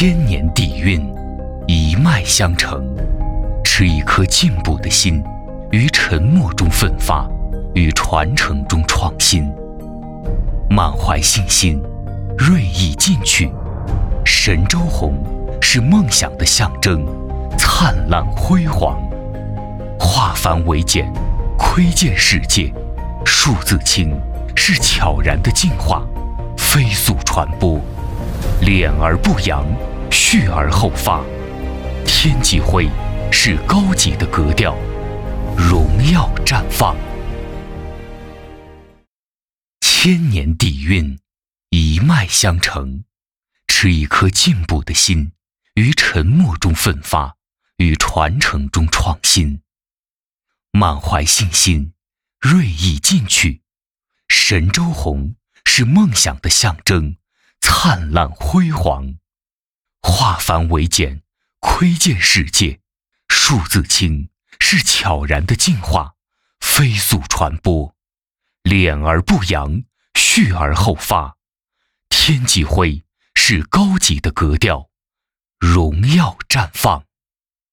千年底蕴，一脉相承。持一颗进步的心，于沉默中奋发，于传承中创新。满怀信心，锐意进取。神州红是梦想的象征，灿烂辉煌。化繁为简，窥见世界。数字清是悄然的进化，飞速传播。敛而不扬，蓄而后发。天际灰是高级的格调，荣耀绽放。千年底蕴，一脉相承。持一颗进步的心，于沉默中奋发，于传承中创新。满怀信心，锐意进取。神州红是梦想的象征，灿烂辉煌。化繁为简，窥见世界。数字清是悄然的进化，飞速传播。敛而不扬，蓄而后发。天际灰是高级的格调，荣耀绽放。